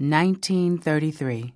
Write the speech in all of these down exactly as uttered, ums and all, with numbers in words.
nineteen thirty-three.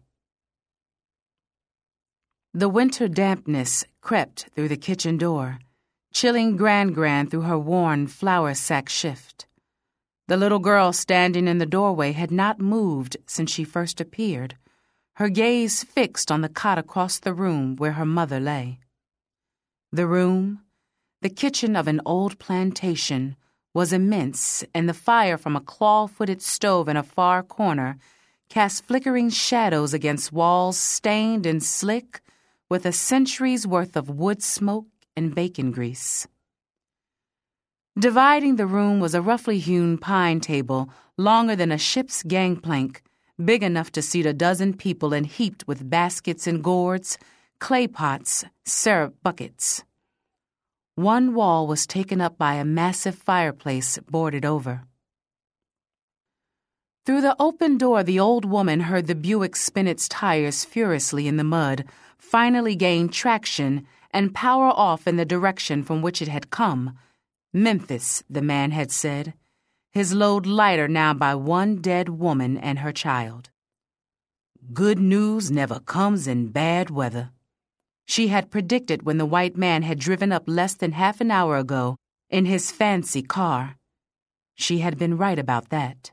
The winter dampness crept through the kitchen door, chilling Gran-Gran through her worn flour sack shift. The little girl standing in the doorway had not moved since she first appeared, her gaze fixed on the cot across the room where her mother lay. The room, the kitchen of an old plantation, was immense, and the fire from a claw-footed stove in a far corner cast flickering shadows against walls stained and slick with a century's worth of wood smoke and bacon grease. Dividing the room was a roughly hewn pine table longer than a ship's gangplank, big enough to seat a dozen people and heaped with baskets and gourds, clay pots, syrup buckets. One wall was taken up by a massive fireplace boarded over. Through the open door, the old woman heard the Buick spin its tires furiously in the mud, finally gain traction, and power off in the direction from which it had come. Memphis, the man had said, his load lighter now by one dead woman and her child. Good news never comes in bad weather, she had predicted when the white man had driven up less than half an hour ago in his fancy car. She had been right about that.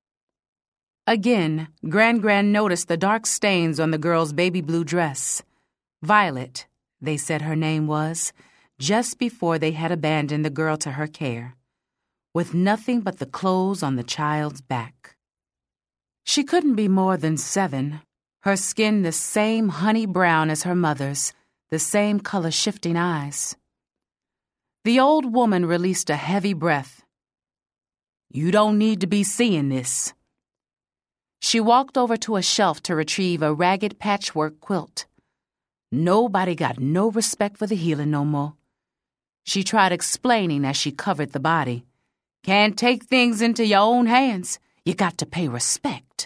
Again, Gran-Gran noticed the dark stains on the girl's baby blue dress. Violet, they said her name was, just before they had abandoned the girl to her care, with nothing but the clothes on the child's back. She couldn't be more than seven, her skin the same honey brown as her mother's, the same color-shifting eyes. The old woman released a heavy breath. "You don't need to be seeing this." She walked over to a shelf to retrieve a ragged patchwork quilt. Nobody got no respect for the healing no more. She tried explaining as she covered the body. Can't take things into your own hands. You got to pay respect.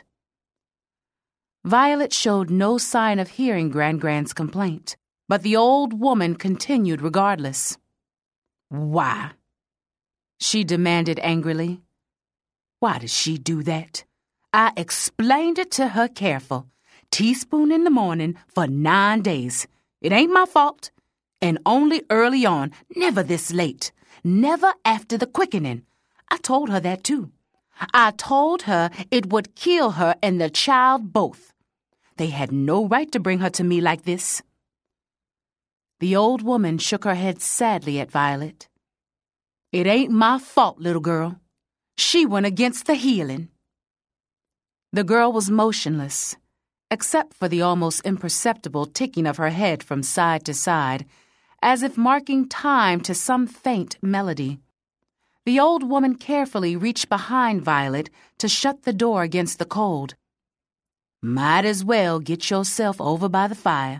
Violet showed no sign of hearing Gran-Gran's complaint, but the old woman continued regardless. "Why?" she demanded angrily. "Why does she do that? I explained it to her careful. Teaspoon in the morning for nine days. It ain't my fault. And only early on, never this late. Never after the quickening. I told her that too. I told her it would kill her and the child both. They had no right to bring her to me like this." The old woman shook her head sadly at Violet. "It ain't my fault, little girl. She went against the healing." The girl was motionless, except for the almost imperceptible ticking of her head from side to side, as if marking time to some faint melody. The old woman carefully reached behind Violet to shut the door against the cold. "Might as well get yourself over by the fire."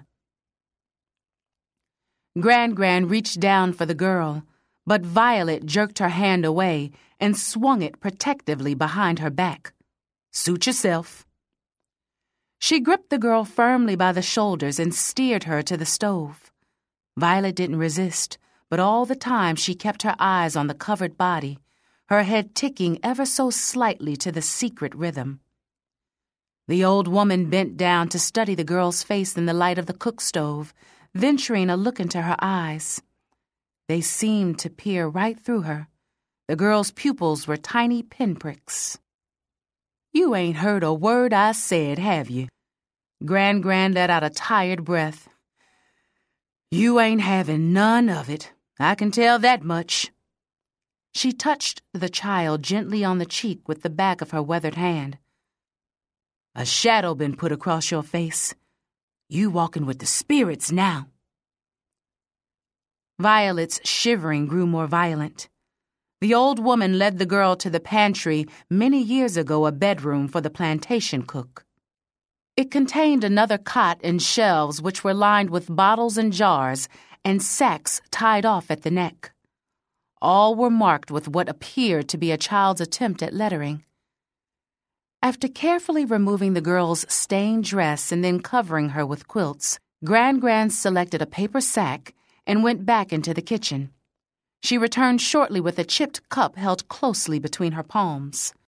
Gran-Gran reached down for the girl, but Violet jerked her hand away and swung it protectively behind her back. "Suit yourself." She gripped the girl firmly by the shoulders and steered her to the stove. Violet didn't resist, but all the time she kept her eyes on the covered body, her head ticking ever so slightly to the secret rhythm. The old woman bent down to study the girl's face in the light of the cook stove, venturing a look into her eyes. They seemed to peer right through her. The girl's pupils were tiny pinpricks. "You ain't heard a word I said, have you?" Gran-Gran let out a tired breath. "You ain't having none of it. I can tell that much." She touched the child gently on the cheek with the back of her weathered hand. "A shadow been put across your face. You walking with the spirits now." Violet's shivering grew more violent. The old woman led the girl to the pantry, many years ago a bedroom for the plantation cook. It contained another cot and shelves which were lined with bottles and jars and sacks tied off at the neck. All were marked with what appeared to be a child's attempt at lettering. After carefully removing the girl's stained dress and then covering her with quilts, Gran-Gran selected a paper sack and went back into the kitchen. She returned shortly with a chipped cup held closely between her palms.